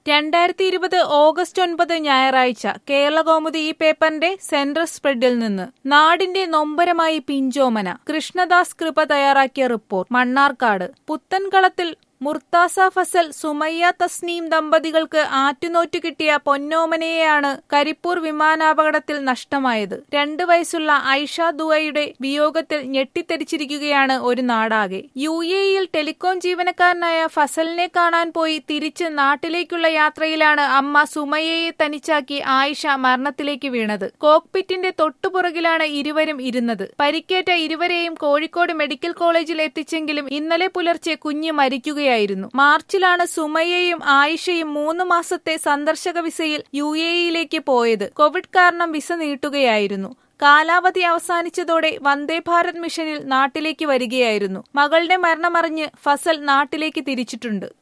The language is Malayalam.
2020 ഓഗസ്റ്റ് 9 ഞായറാഴ്ച കേരളകൗമുദി ഈ പേപ്പറിന്റെ സെൻട്രൽ സ്പ്രെഡിൽ നിന്ന് നാടിന്റെ നൊമ്പരമായി പിഞ്ചോമന. കൃഷ്ണദാസ് കൃപ തയ്യാറാക്കിയ റിപ്പോർട്ട്. മണ്ണാർക്കാട് പുത്തൻകളത്തിൽ മുർത്താസ ഫസൽ, സുമയ്യ തസ്നീം ദമ്പതികൾക്ക് ആറ്റുനോറ്റു കിട്ടിയ പൊന്നോമനയെയാണ് കരിപ്പൂർ വിമാനാപകടത്തിൽ നഷ്ടമായത്. 2 വയസ്സുള്ള ഐഷ ദുവയുടെ വിയോഗത്തിൽ ഞെട്ടിത്തെരിച്ചിരിക്കുകയാണ് ഒരു നാടാകെ. UAE-യിൽ ടെലികോം ജീവനക്കാരനായ ഫസലിനെ കാണാൻ പോയി തിരിച്ച് നാട്ടിലേക്കുള്ള യാത്രയിലാണ് അമ്മ സുമയ്യയെ തനിച്ചാക്കി ആയിഷ മരണത്തിലേക്ക് വീണത്. കോക്പിറ്റിന്റെ തൊട്ടുപുറകിലാണ് ഇരുവരും ഇരുന്നത്. പരിക്കേറ്റ ഇരുവരെയും കോഴിക്കോട് മെഡിക്കൽ കോളേജിൽ എത്തിച്ചെങ്കിലും ഇന്നലെ പുലർച്ചെ കുഞ്ഞ് മരിക്കുകയായിരുന്നു. മാർച്ചിലാണ് സുമയ്യയും ആയിഷയും 3 മാസത്തെ സന്ദർശക വിസയിൽ UAE-യിലേക്ക് പോയത്. കോവിഡ് കാരണം വിസ നീട്ടുകയായിരുന്നു. കാലാവധി അവസാനിച്ചതോടെ വന്ദേ ഭാരത് മിഷനിൽ നാട്ടിലേക്ക് വരികയായിരുന്നു. മകളുടെ മരണമറിഞ്ഞ് ഫസൽ നാട്ടിലേക്ക് തിരിച്ചിട്ടുണ്ട്.